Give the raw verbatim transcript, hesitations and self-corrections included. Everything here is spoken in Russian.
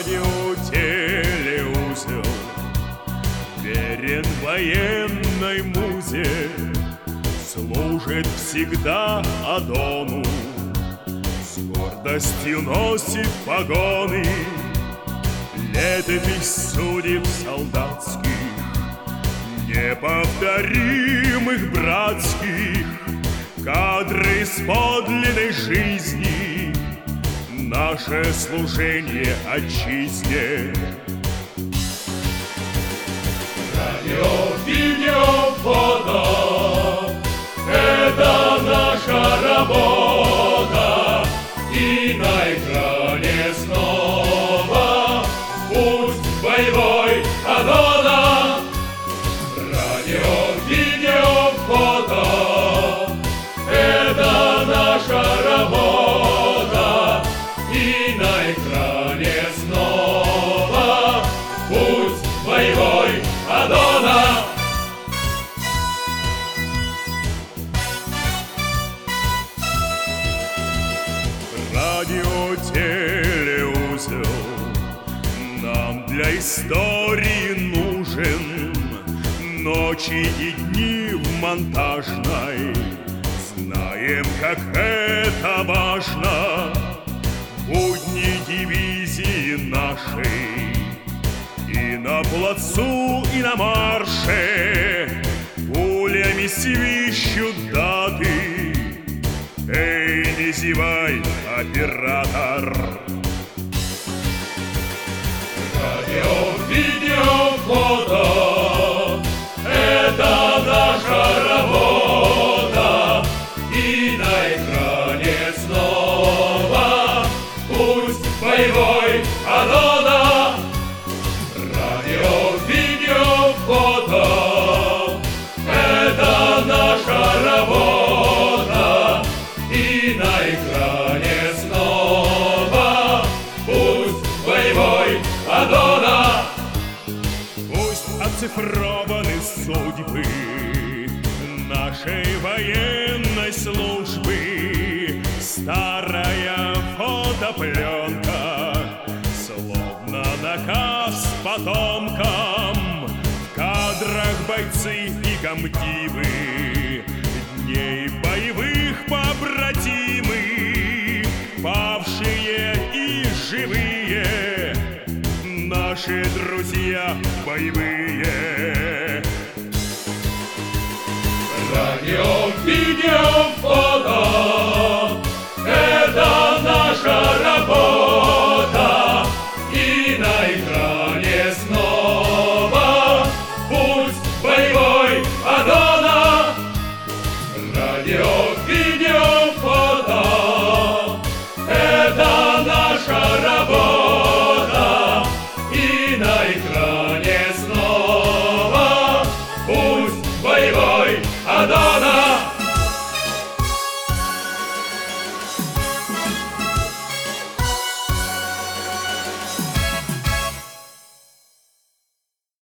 Радио, телеузел верен военной музе, служит всегда Адону, с гордостью носит погоны. Летопись судеб солдатских, неповторимых братских, кадры с подлинной жизни, наше служение отчизне. Радио, видео, фото — это наша работа, и на экране снова пусть боевой Адона. Радио, видео, фото — это наша работа, и на экране снова пусть боевой Адона. Радио, телеузел нам для истории нужен. Ночи и дни в монтажной, знаем, как это важно. Будни дивизии нашей и на плацу, и на марше пулями свищут даты. Эй, не зевай, оператор! Радио, видео, фото — это наша работа, и на экране снова пусть боевой Адона. Радио, видео, фото — это наша работа, и на экране снова пусть боевой Адона. Пусть оцифрованы судьбы нашей военной службы. Старая фотопленка, словно наказ потомкам. В кадрах бойцы и комдивы, дней боевых побратимы, павшие и живые, наши друзья боевые. Радио, видео, фото